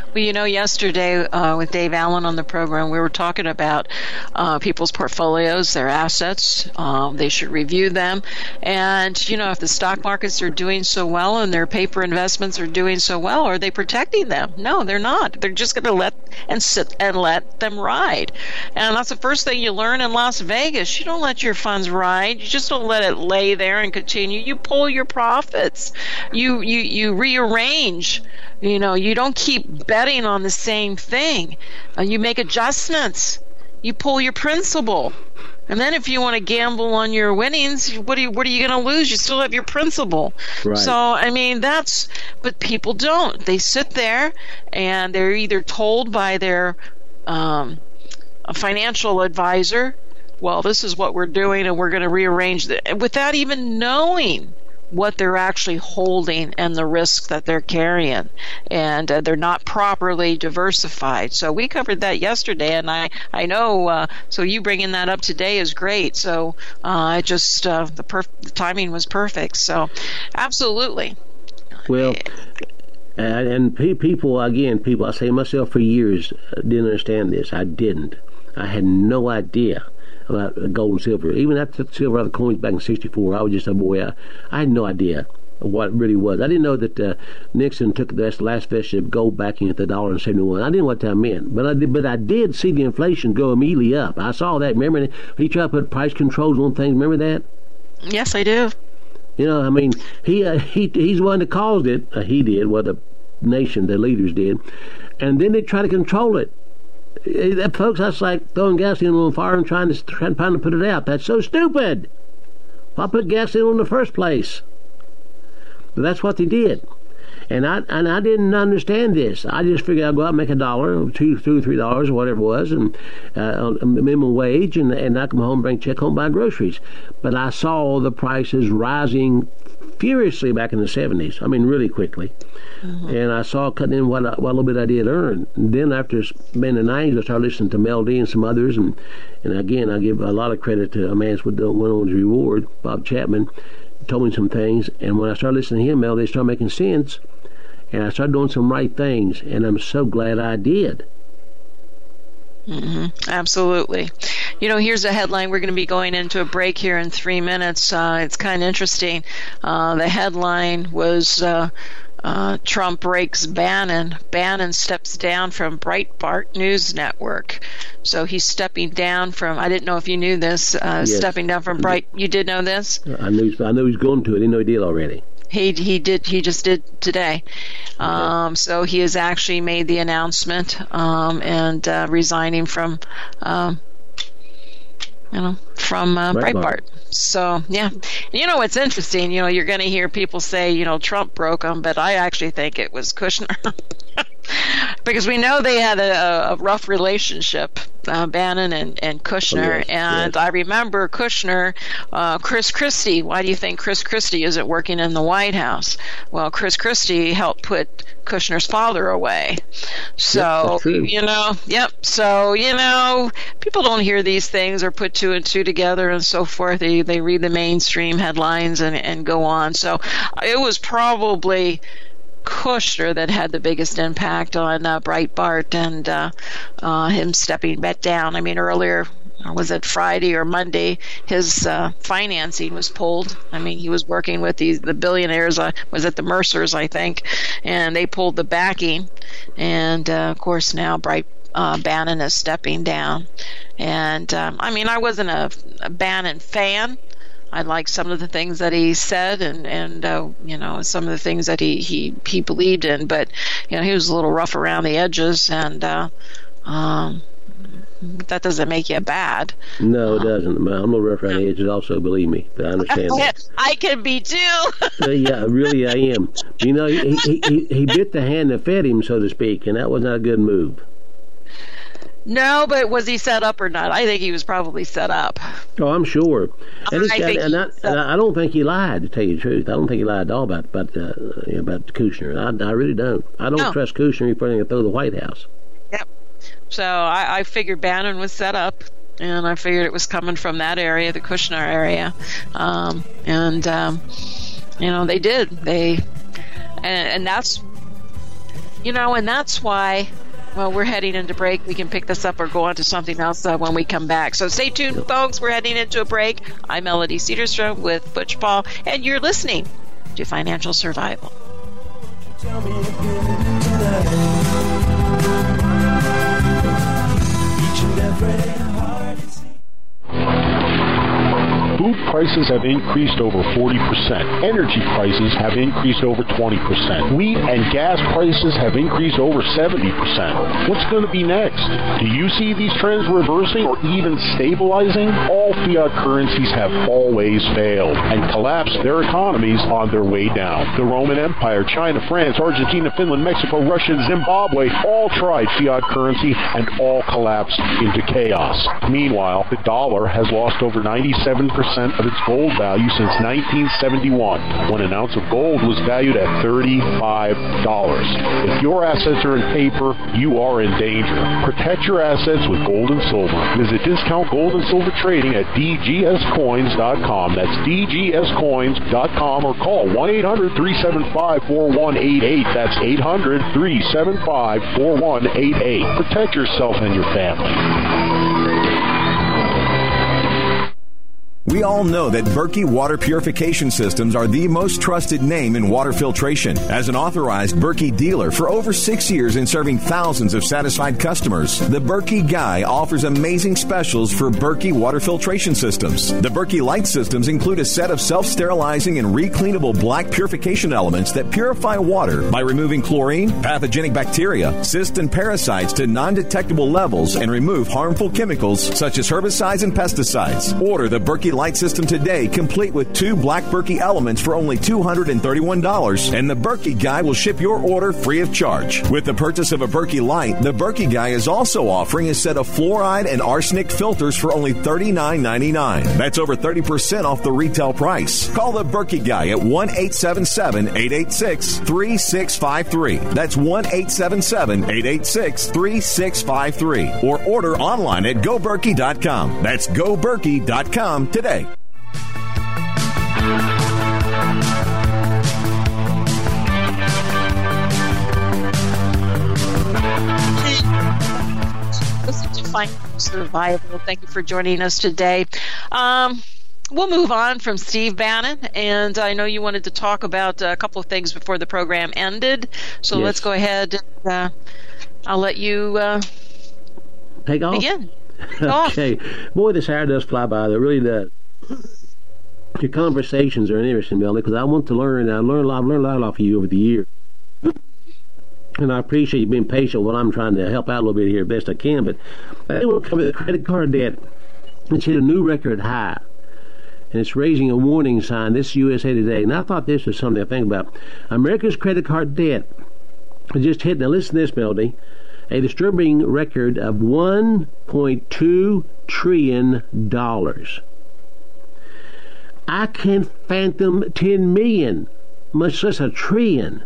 Well, you know, yesterday uh, with Dave Allen on the program, we were talking about uh, people's portfolios, their assets. Um, they should review them. And, you know, if the stock markets are doing so well and their paper investments are doing so well, are they protecting them? No, they're not. They're just going to let and sit and let them ride. And that's the first thing you learn in Las Vegas. You don't let your funds ride. You just don't let it lay there and continue. You pull your profits. You, you, you rearrange. You know, you don't keep betting on the same thing. Uh, you make adjustments. You pull your principal. And then if you want to gamble on your winnings, what are you, what are you going to lose? You still have your principal. Right. So, I mean, that's, but people don't. They sit there and they're either told by their um, a financial advisor, well, this is what we're doing and we're going to rearrange it, without even knowing what they're actually holding and the risks that they're carrying, and uh, they're not properly diversified. So we covered that yesterday, and I I know. Uh, so you bringing that up today is great. So uh, I just uh, the, perf- the timing was perfect. So absolutely. Well, and, and pe- people again, people I say myself for years uh, didn't understand this. I didn't. I had no idea about gold and silver. Even after the silver out of the coins back in sixty-four, I was just a boy. I, I had no idea what it really was. I didn't know that uh, Nixon took the last vestige of gold back in at the dollar and seventy-one. I didn't know what that meant, but I did. But I did see the inflation go immediately up. I saw that. Remember, he tried to put price controls on things. Remember that? Yes, I do. You know, I mean, he uh, he he's the one that caused it. Uh, he did. Well, the nation, the leaders did, and then they try to control it. That, folks, that's like throwing gasoline on fire and trying to trying to put it out. That's so stupid. Why put gasoline on in the first place? But that's what they did, and I and I didn't understand this. I just figured I'd go out and make a dollar, two, two, three dollars, or whatever it was, and uh, a minimum wage, and and I come home, bring a check home, buy groceries. But I saw the prices rising furiously back in the seventies. I mean, really quickly. Mm-hmm. And I saw cutting in what, what little bit I did earn. And then after being in the nineties, I started listening to Mel D and some others. And, and again, I give a lot of credit to a man who went on his reward, Bob Chapman, told me some things. And when I started listening to him, Mel, they started making sense. And I started doing some right things. And I'm so glad I did. Mm-hmm. Absolutely. You know, here's a headline. We're going to be going into a break here in three minutes. Uh, it's kind of interesting. Uh, the headline was uh, uh, Trump breaks Bannon. Bannon steps down from Breitbart News Network. So he's stepping down from, I didn't know if you knew this, uh, yes. stepping down from Bright. You did know this? I knew, I knew he was going to. I didn't know he did already. He he did he just did today, okay. um, so he has actually made the announcement um, and uh, resigning from, um, you know, from uh, Breitbart. Breitbart. So yeah, you know what's interesting? You know, you're going to hear people say, you know, Trump broke him, but I actually think it was Kushner. Because we know they had a, a rough relationship, uh, Bannon and, and Kushner. Oh, yes, and yes. I remember Kushner, uh, Chris Christie. Why do you think Chris Christie isn't working in the White House? Well, Chris Christie helped put Kushner's father away. So, yep, you know, yep. So, you know, people don't hear these things or put two and two together and so forth. They, they read the mainstream headlines and, and go on. So it was probably Kushner that had the biggest impact on uh, Breitbart and uh, uh, him stepping back down. I mean, earlier, was it Friday or Monday, his uh, financing was pulled. I mean, he was working with these, the billionaires, uh, was it the Mercers, I think, and they pulled the backing. And, uh, of course, now Bright, uh, Bannon is stepping down. And, um, I mean, I wasn't a, a Bannon fan. I like some of the things that he said and, and uh, you know, some of the things that he, he, he believed in. But, you know, he was a little rough around the edges, and uh, um, that doesn't make you bad. No, it doesn't. I'm a little rough around the edges also, believe me. But I understand that. I can be, too. uh, yeah, really I am. You know, he, he, he, he bit the hand that fed him, so to speak, and that was not a good move. No, but was he set up or not? I think he was probably set up. Oh, I'm sure. And, I, think and, I, and I don't think he lied, to tell you the truth. I don't think he lied at all about about, uh, about Kushner. I, I really don't. I don't no. trust Kushner if he's through the White House. Yep. So I, I figured Bannon was set up, and I figured it was coming from that area, the Kushner area. Um, and, um, you know, they did. They, and, and that's You know, and that's why, well, we're heading into break. We can pick this up or go on to something else uh, when we come back. So stay tuned, folks. We're heading into a break. I'm Melody Cedarstrom with Butch Paul, and you're listening to Financial Survival. Tell me again tonight. Each and every heart is... Food prices have increased over forty percent. Energy prices have increased over twenty percent. Wheat and gas prices have increased over seventy percent. What's going to be next? Do you see these trends reversing or even stabilizing? All fiat currencies have always failed and collapsed their economies on their way down. The Roman Empire, China, France, Argentina, Finland, Mexico, Russia, Zimbabwe all tried fiat currency and all collapsed into chaos. Meanwhile, the dollar has lost over ninety-seven percent of its gold value since nineteen seventy-one, when an ounce of gold was valued at thirty-five dollars. If your assets are in paper, you are in danger. Protect your assets with gold and silver. Visit Discount Gold and Silver Trading at D G S coins dot com. That's D G S coins dot com, or call one eight hundred three seven five four one eight eight. That's eight hundred three seven five four one eight eight. Protect yourself and your family. We all know that Berkey Water Purification Systems are the most trusted name in water filtration. As an authorized Berkey dealer for over six years and serving thousands of satisfied customers, the Berkey Guy offers amazing specials for Berkey Water Filtration Systems. The Berkey Light Systems include a set of self-sterilizing and recleanable black purification elements that purify water by removing chlorine, pathogenic bacteria, cysts, and parasites to non-detectable levels and remove harmful chemicals such as herbicides and pesticides. Order the Berkey Light System today, complete with two black Berkey elements for only two hundred thirty-one dollars, and the Berkey Guy will ship your order free of charge. With the purchase of a Berkey Light, the Berkey Guy is also offering a set of fluoride and arsenic filters for only thirty-nine ninety-nine. That's over thirty percent off the retail price. Call the Berkey Guy at one eight seven seven, eight eight six, three six five three. That's one eight seven seven, eight eight six, three six five three. Or order online at go berkey dot com. That's go berkey dot com today. Listen to Financial Survival. Thank you for joining us today. Um, we'll move on from Steve Bannon, and I know you wanted to talk about a couple of things before the program ended, so yes. Let's go ahead and uh, I'll let you uh, take off. Begin. Okay. Off. Boy, this hour does fly by. It really does. Your conversations are interesting, Melanie, because I want to learn. I learn a lot. I've learned a lot off of you over the years, and I appreciate you being patient when I'm trying to help out a little bit here, best I can. But I want to cover the credit card debt. It's hit a new record high, and it's raising a warning sign. This is U S A Today, and I thought this was something to think about. America's credit card debt has just hit. Now listen to this, Melody. A disturbing record of one point two trillion dollars. I can't fathom ten million, much less a trillion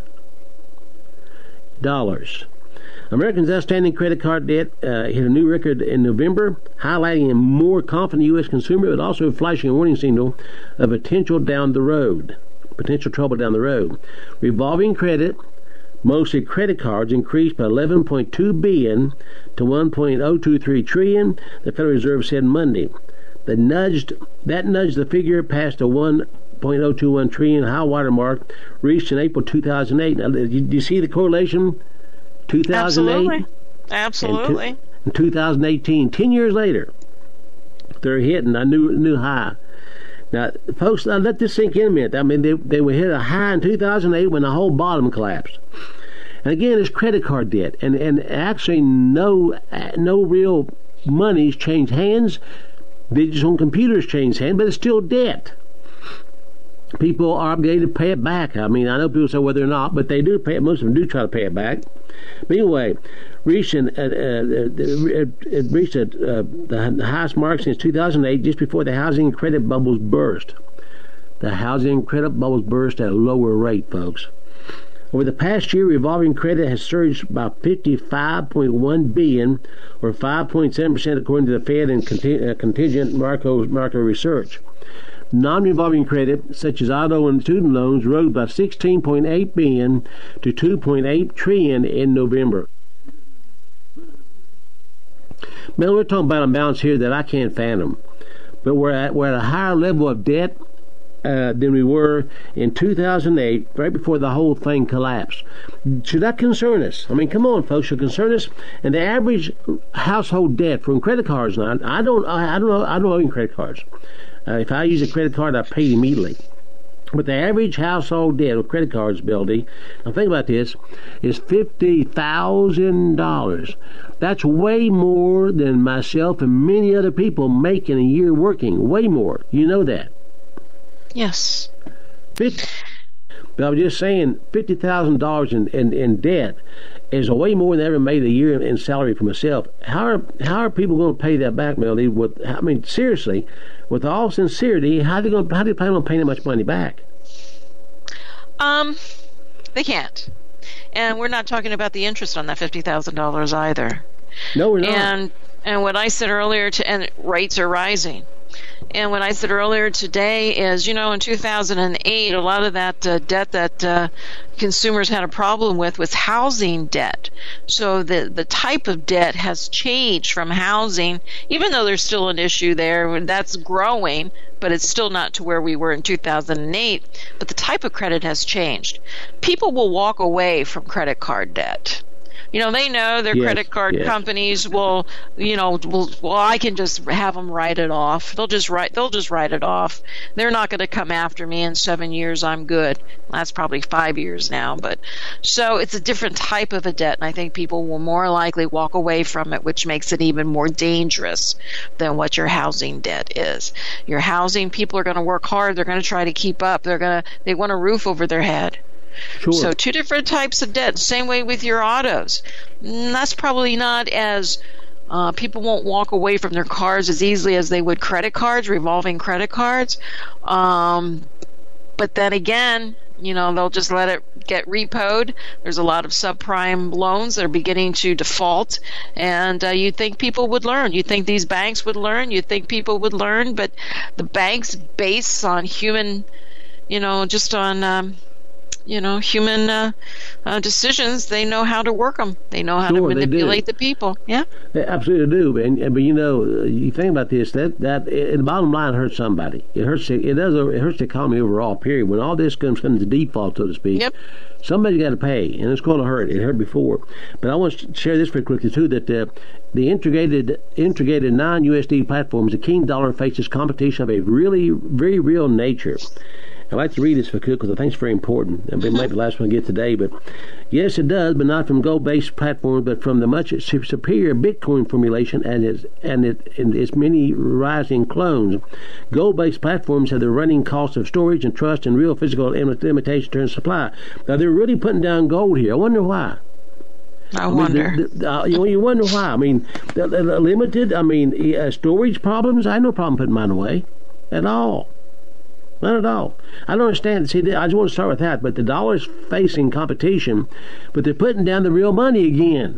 dollars. Americans' outstanding credit card debt uh, hit a new record in November, highlighting a more confident U S consumer, but also flashing a warning signal of potential down the road, potential trouble down the road. Revolving credit, mostly credit cards, increased by eleven point two billion dollars to one point oh two three trillion dollars, the Federal Reserve said Monday. That nudged, that nudged the figure past a one point oh two one trillion dollars high water mark reached in April two thousand eight. Now, do you see the correlation? two thousand eight? Absolutely. And in two thousand eighteen, ten years later, they're hitting a new new high. Now, folks, now let this sink in a minute. I mean, they, they were hit a high in two thousand eight when the whole bottom collapsed. And again, it's credit card debt. And, and actually, no, no real money's changed hands. Digital computers change hands, but it's still debt. People are obligated to pay it back. I mean, I know people say whether or not, but they do pay it. Most of them do try to pay it back. But anyway, reached, an, uh, uh, it reached uh, the highest mark since two thousand eight, just before the housing and credit bubbles burst. The housing and credit bubbles burst at a lower rate, folks. Over the past year, revolving credit has surged by fifty-five point one billion dollars, or five point seven percent, according to the Fed and contingent Marco, Marco research. Non-revolving credit, such as auto and student loans, rose by sixteen point eight billion dollars to two point eight trillion dollars in November. Man, we're talking about a balance here that I can't fathom. But we're at, we're at a higher level of debt uh, than we were in two thousand eight, right before the whole thing collapsed. Should that concern us? I mean, come on, folks, should concern us. And the average household debt from credit cards now, I don't, I, I don't know, I don't own credit cards. Uh, if I use a credit card, I pay it immediately. But the average household debt with credit cards, Bildy, now think about this, is fifty thousand dollars. That's way more than myself and many other people make in a year working. Way more. You know that. Yes. fifty But I was just saying, fifty thousand dollars in, in, in debt is way more than I ever made a year in salary for myself. How are how are people going to pay that back, Melody? With, I mean, seriously, with all sincerity, how are they going? How do they plan on paying that much money back? Um, they can't, and we're not talking about the interest on that fifty thousand dollars either. No, we're not. And and what I said earlier, to and rates are rising. And what I said earlier today is, you know, in two thousand eight, a lot of that uh, debt that uh, consumers had a problem with was housing debt. So the the type of debt has changed from housing, even though there's still an issue there, that's growing, but it's still not to where we were in two thousand eight. But the type of credit has changed. People will walk away from credit card debt. You know, they know their yes, credit card yes. companies will, you know, will, well, I can just have them write it off. They'll just write, they'll just write it off. They're not going to come after me in seven years. I'm good. That's probably five years now. But so it's a different type of a debt, and I think people will more likely walk away from it, which makes it even more dangerous than what your housing debt is. Your housing, people are going to work hard. They're going to try to keep up. They're going to, they want a roof over their head. Sure. So two different types of debt. Same way with your autos. And that's probably not as uh, people won't walk away from their cars as easily as they would credit cards, revolving credit cards. Um, but then again, you know, they'll just let it get repoed. There's a lot of subprime loans that are beginning to default, and uh, you'd think people would learn. You'd think these banks would learn. You'd think people would learn, but the banks base on human, you know, just on um, you know, human uh, uh, decisions. They know how to work them. They know how sure, to manipulate the people. Yeah, they absolutely do. And, and but you know, you think about this. That that it, the bottom line hurts somebody. It hurts. It does. It hurts the economy overall. Period. When all this comes comes to default, so to speak. Yep. Somebody's got to pay, and it's going to hurt. It hurt before. But I want to share this very quickly too. That uh, the integrated integrated non-U S D platforms, the King dollar faces competition of a really very real nature. I'd like to read this for Cook because I think it's very important. It might be the last one to get today, but yes, it does, but not from gold-based platforms, but from the much superior Bitcoin formulation and its and, it, and its many rising clones. Gold-based platforms have the running costs of storage and trust and real physical limitations to supply. Now they're really putting down gold here. I wonder why. I, I mean, wonder. The, the, uh, you know, you wonder why. I mean, the, the, the limited. I mean, uh, storage problems. I have no problem putting mine away at all. Not at all. I don't understand. See, I just want to start with that. But the dollar's facing competition, but they're putting down the real money again.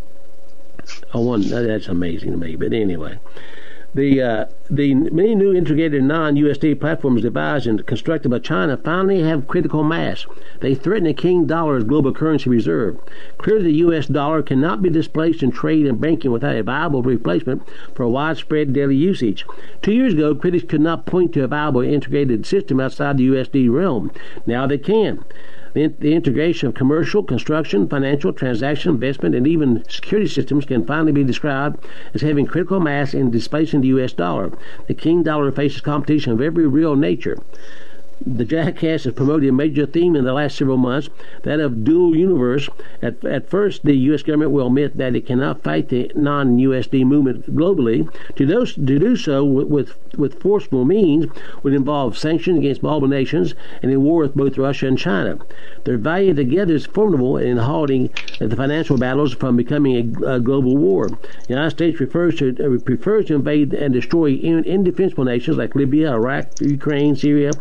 Oh, one, that's amazing to me. But anyway, the uh, the many new integrated non-U S D platforms devised and constructed by China finally have critical mass. They threaten the King dollar as global currency reserve. Clearly, the U S dollar cannot be displaced in trade and banking without a viable replacement for widespread daily usage. Two years ago, critics could not point to a viable integrated system outside the U S D realm. Now they can. The, the integration of commercial, construction, financial, transaction, investment, and even security systems can finally be described as having critical mass in displacing the U S dollar. The King dollar faces competition of every real nature. The Jackass has promoted a major theme in the last several months, that of dual universe. At, at first, the U S government will admit that it cannot fight the non-U S D movement globally. To do, to do so with, with, with forceful means would involve sanctions against multiple nations and a war with both Russia and China. Their value together is formidable in halting the financial battles from becoming a, a global war. The United States refers to, uh, prefers to invade and destroy in, indefensible nations like Libya, Iraq, Ukraine, Syria, and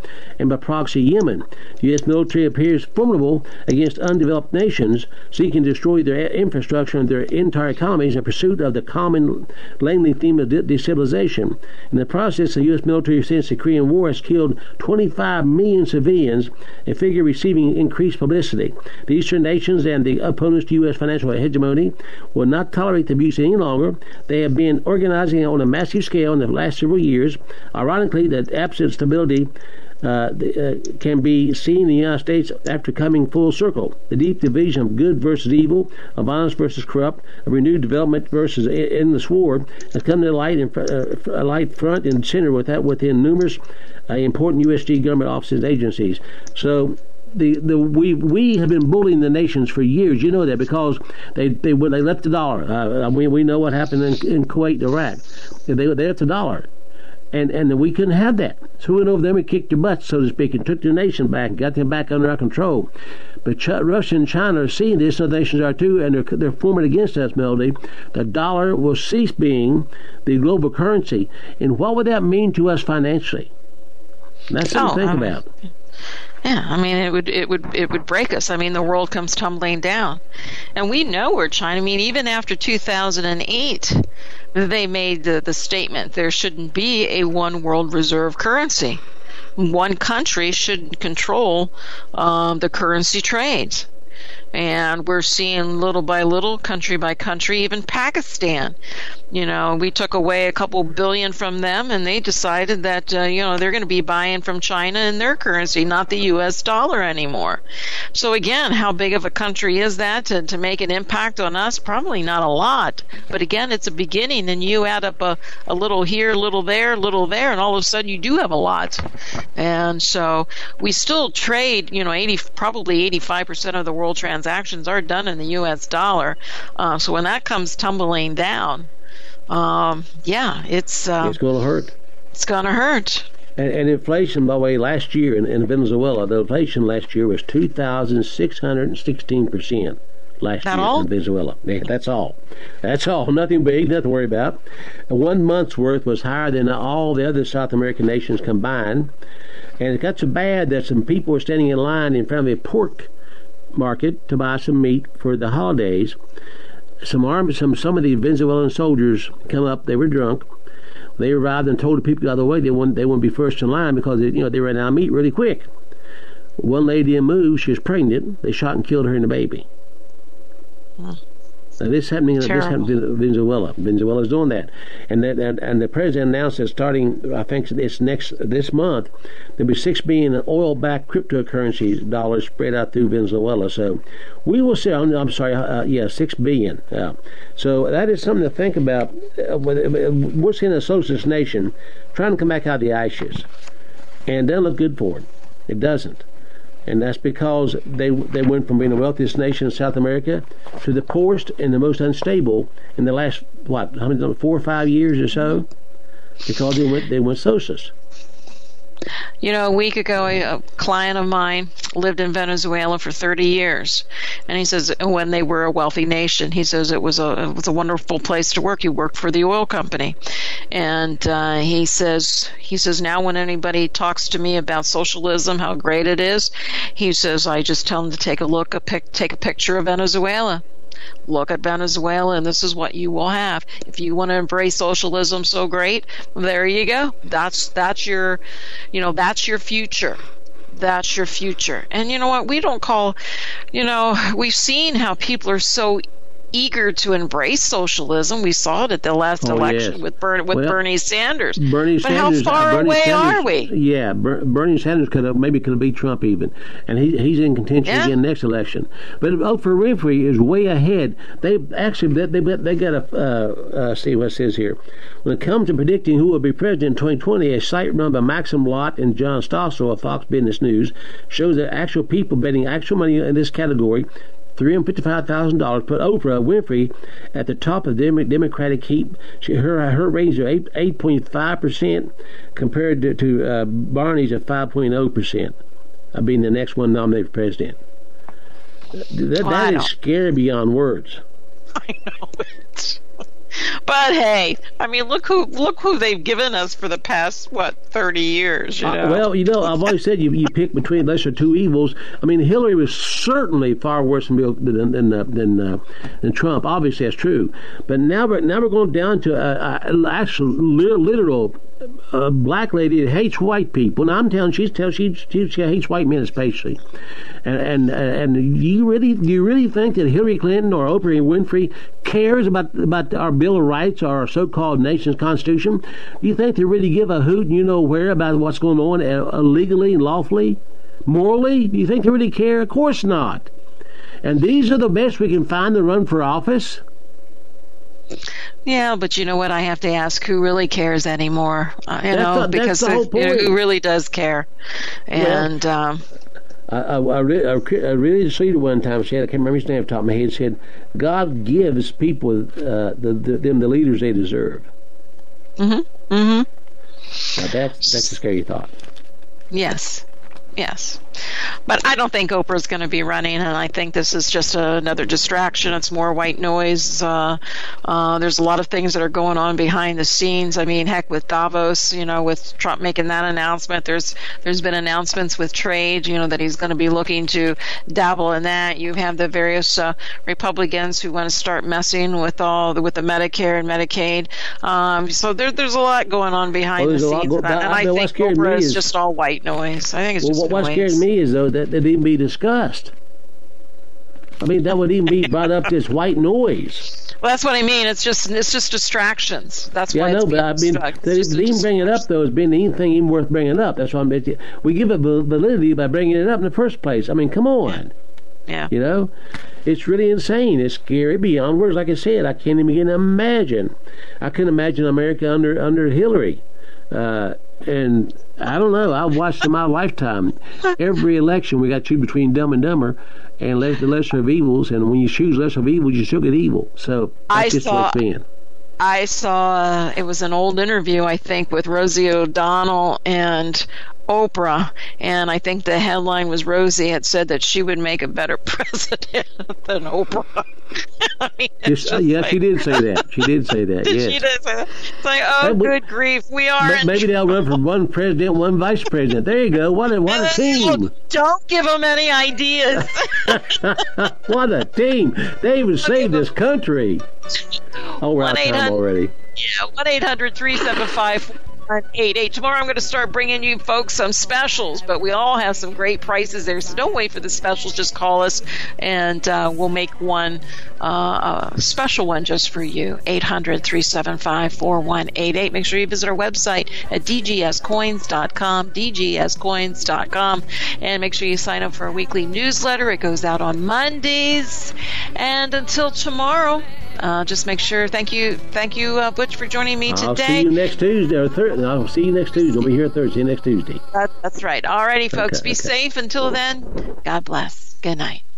by proxy Yemen. The U S military appears formidable against undeveloped nations seeking to destroy their infrastructure and their entire economies in pursuit of the common language theme of de- destabilization. In the process, the U S military since the Korean War has killed twenty-five million civilians, a figure receiving increased publicity. The Eastern nations and the opponents to U S financial hegemony will not tolerate the abuse any longer. They have been organizing on a massive scale in the last several years. Ironically, the absent stability Uh, the, uh, can be seen in the United States after coming full circle. The deep division of good versus evil, of honest versus corrupt, of renewed development versus endless war has come to light in uh, light front and center with that within numerous uh, important U S G government offices and agencies. So. The, the we we have been bullying the nations for years. You know that because they they they left the dollar. Uh, we we know what happened in, in Kuwait, Iraq. They they left the dollar. And and we couldn't have that. So we went over them and kicked their butts, so to speak, and took their nation back and got them back under our control. But Ch- Russia and China are seeing this, and other nations are too, and they're, they're forming against us, Melody. The dollar will cease being the global currency. And what would that mean to us financially? That's something oh, to think um, about. Yeah, I mean, it would it would it would break us. I mean, the world comes tumbling down, and we know where China. I mean, even after two thousand eight, they made the the statement there shouldn't be a one world reserve currency. One country should control um, the currency trades. And we're seeing little by little, country by country, even Pakistan. You know, we took away a couple billion from them, and they decided that, uh, you know, they're going to be buying from China in their currency, not the U S dollar anymore. So again, how big of a country is that to, to make an impact on us? Probably not a lot. But again, it's a beginning, and you add up a, a little here, a little there, a little there, and all of a sudden you do have a lot. And so we still trade, you know, eighty, probably eighty-five percent of the world transactions are done in the U S dollar. Uh, so when that comes tumbling down, um, yeah, it's uh, it's going to hurt. It's going to hurt. And, and inflation, by the way, last year in, in Venezuela, the inflation last year was two thousand six hundred sixteen percent. Last that year all? in Venezuela. Yeah, that's all. That's all. Nothing big, nothing to worry about. One month's worth was higher than all the other South American nations combined. And it got so bad that some people were standing in line in front of a pork market to buy some meat for the holidays. Some armed, some some of the Venezuelan soldiers come up. They were drunk. They arrived and told the people the other way they wouldn't they wouldn't be first in line because they, you know they ran out of meat really quick. One lady didn't move. She was pregnant. They shot and killed her and the baby. Hmm. Now this happening. This happened in Venezuela. Venezuela's doing that, and that and, and the president announced that starting, I think it's next this month, there'll be six billion oil-backed cryptocurrencies dollars spread out through Venezuela. So we will see. I'm, I'm sorry. Uh, yeah, six billion. Yeah. So that is something to think about. Uh, we're seeing a socialist nation trying to come back out of the ashes, and it doesn't look good for it. It doesn't. And that's because they they went from being the wealthiest nation in South America to the poorest and the most unstable in the last, what, four or five years or so, because they went they went socialist. You know, a week ago, a client of mine lived in Venezuela for thirty years, and he says when they were a wealthy nation, he says it was a it was a wonderful place to work. He worked for the oil company, and uh, he says he says now when anybody talks to me about socialism, how great it is, he says I just tell them to take a look, a pic, take a picture of Venezuela. Look at Venezuela, and this is what you will have. If you want to embrace socialism so great, there you go. That's that's your, you know, that's your future. That's your future. And you know what? We don't call, you know, we've seen how people are so eager to embrace socialism. We saw it at the last oh, election yes. with Bern, with well, Bernie Sanders. Bernie but Sanders, how far uh, Bernie away Sanders, are we? Yeah, Ber- Bernie Sanders could have maybe could have beat Trump even, and he he's in contention yeah. again next election. But Oprah Winfrey is way ahead. They actually they they, they got a uh, uh, see what it says here. When it comes to predicting who will be president in twenty twenty, a site run by Maxim Lott and John Stossel of Fox Business News shows that actual people betting actual money in this category, three hundred fifty-five thousand dollars, put Oprah Winfrey at the top of the Democratic heap. She, her her range of eight eight point five percent compared to, to uh, Barney's at five point zero percent of being the next one nominated for president. That, well, that is scary beyond words. I know it. But hey, I mean, look who look who they've given us for the past what thirty years. You know? Uh, well, you know, I've always said you you pick between lesser two evils. I mean, Hillary was certainly far worse than Bill, than than, uh, than, uh, than Trump. Obviously, that's true. But now we're now we're going down to an actual literal uh, black lady that hates white people. Now I'm telling she's telling she she, she hates white men especially. And and and do you really do you really think that Hillary Clinton or Oprah Winfrey cares about about our Bill of Rights or our so-called nation's Constitution? Do you think they really give a hoot and you know where about what's going on uh, legally and lawfully, morally? Do you think they really care? Of course not. And these are the best we can find to run for office. Yeah, but you know what? I have to ask who really cares anymore. Uh, you that's know, the, because the whole point. You know, who really does care, and. Yeah. Um, I, I, I, re- I really see it one time. She had, I can't remember his name off the top of my head. Said, "God gives people uh, the, the, them the leaders they deserve." Mm-hmm. Mm-hmm. Now that's that's a scary thought. Yes. Yes. But I don't think Oprah's going to be running, and I think this is just a, another distraction. It's more white noise. Uh, uh, there's a lot of things that are going on behind the scenes. I mean, heck, with Davos, you know, with Trump making that announcement, there's there's been announcements with trade, you know, that he's going to be looking to dabble in that. You have the various uh, Republicans who want to start messing with all the, with the Medicare and Medicaid. Um, so there, there's a lot going on behind well, the a scenes, go- and, and I, I think Oprah is, is just all white noise. I think it's well, just what noise. scares me is though that it even be discussed. I mean, that would even be brought up this white noise. Well, that's what I mean. It's just it's just distractions. That's yeah, why I know, it's but I mean, they, they even bring it up though as being anything even worth bringing up. That's why I'm. We give it validity by bringing it up in the first place. I mean, come on. Yeah. You know, it's really insane. It's scary beyond words. Like I said, I can't even begin to imagine. I couldn't imagine America under under Hillary. Uh, and I don't know. I've watched in my lifetime every election we got to choose between Dumb and Dumber and less, the lesser of evils. And when you choose lesser of evils, you still get evil. So that's I just saw, what it's been. I saw uh, it was an old interview, I think, with Rosie O'Donnell and Oprah, and I think the headline was Rosie had said that she would make a better president than Oprah. I mean, just, just yes, like, she did say that. She did say that. Yes. She did say that. It's like, oh, would, good grief, we are. Maybe they'll run for one president, one vice president. There you go. What a what a team! Don't give them any ideas. What a team! They would save this country. Oh, we're out of time already. Yeah, one eight hundred three seven five one eight eight. Tomorrow I'm going to start bringing you folks some specials, but we all have some great prices there, so don't wait for the specials. Just call us, and uh, we'll make one uh, a special one just for you. eight hundred three seven five four one eight eight. Make sure you visit our website at d g s coins dot com, d g s coins dot com, and make sure you sign up for our weekly newsletter. It goes out on Mondays. And until tomorrow, Uh, just make sure. Thank you, thank you, uh, Butch, for joining me today. I'll see you next Tuesday or Thursday. I'll see you next Tuesday. We'll be here Thursday next Tuesday. That, that's right. All righty, folks. Okay, be okay. safe. Until then, God bless. Good night.